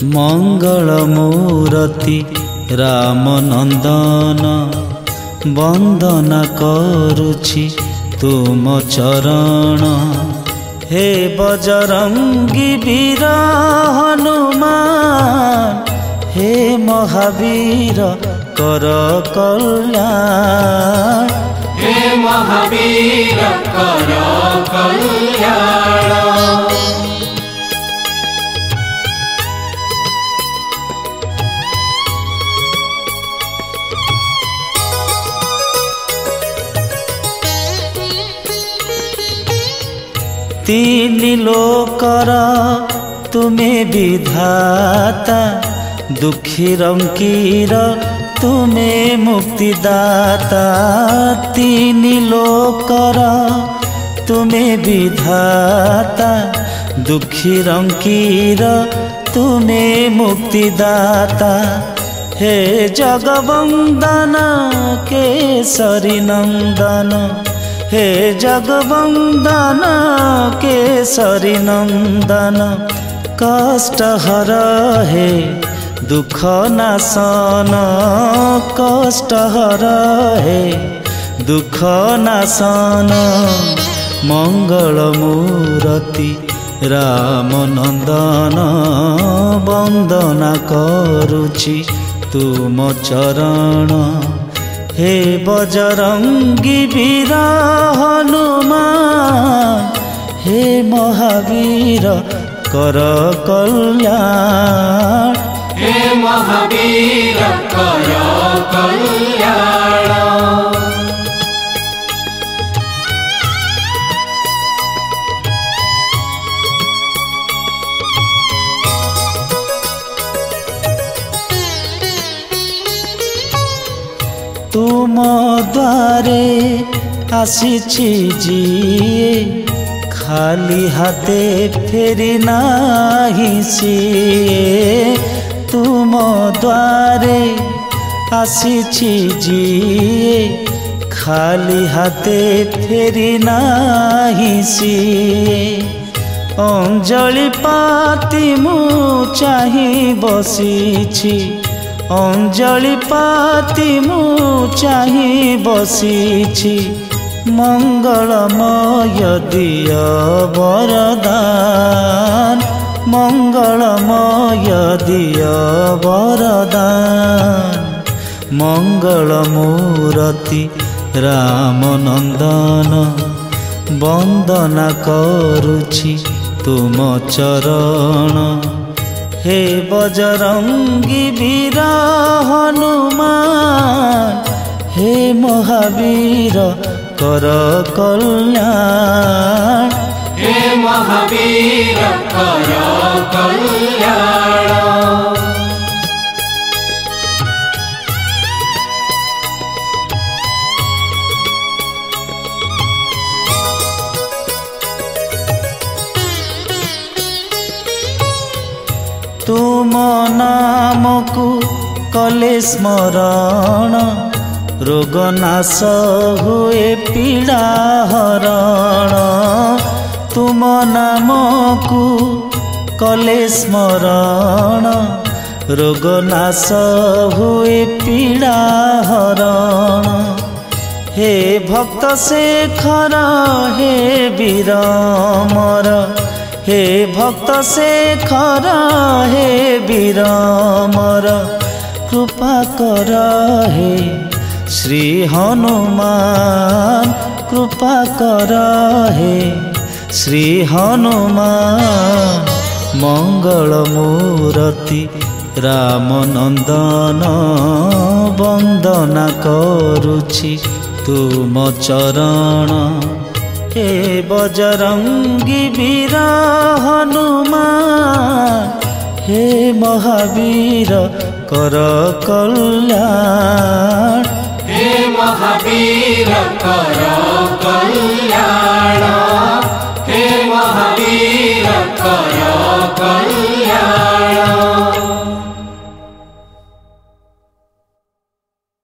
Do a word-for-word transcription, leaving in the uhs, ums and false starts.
मंगल मूर्ति राम नंदन वंदना करुछि तुम चरण। हे बजरंगी वीर हनुमान हे महावीर कर कल्याण। हे महावीर कर कल्याण। तीन लोकर तुमे विधाता दुखी रंकीर तुमे मुक्तिदाता। तीन लोकर तुमे विधाता दुखी रंकीर तुमे मुक्तिदाता। हे जगवंदन केसरी नंदन हे जगवंदन केसरी नंदन कष्टहर हे दुख नाशन। कष्टहर हे दुख नाशन मंगल मूर्ति राम नंदन वंदना करुछि तुम चरण। हे बजरंगी वीर हनुमान हे महावीर कर कल्याण। हे महावीर कर कल्याण। तुम द्वारे आसीछि जिए खाली हाथे फेरी नाही सिए। तुम द्वारे आसीछि जिए खाली हाथे फेरी नाही सिए। अंजलि पाती मु चाहि बसिछि अंजलि पाती मु चाहि बसिछि। मंगलमय दिय वरदान मंगलमय दिय वरदान। मंगल मूर्ति राम नंदन वंदना करुछि तुम चरण। हे बजरंगी वीर हनुमान हे महावीर कर कल्याण। हे महावीर कर कल्याण। तुम नामकु कले स्मरण रोग नाश हुए पीड़ा हरण। तुम नामकु कले स्मरण रोग नाश हुए पीड़ा हरण। हे भक्त शेखर हे वीर अमर हे भक्त शेखर हे वीर अमर कृपा कर हे श्री हनुमान कृपा कर हे श्री हनुमान। मंगल मूर्ति राम नंदन वंदना करुछि तुम चरण। हे बजरंगी वीर हनुमान हे महावीर कर कल्याण। हे महावीर कर कल्याण।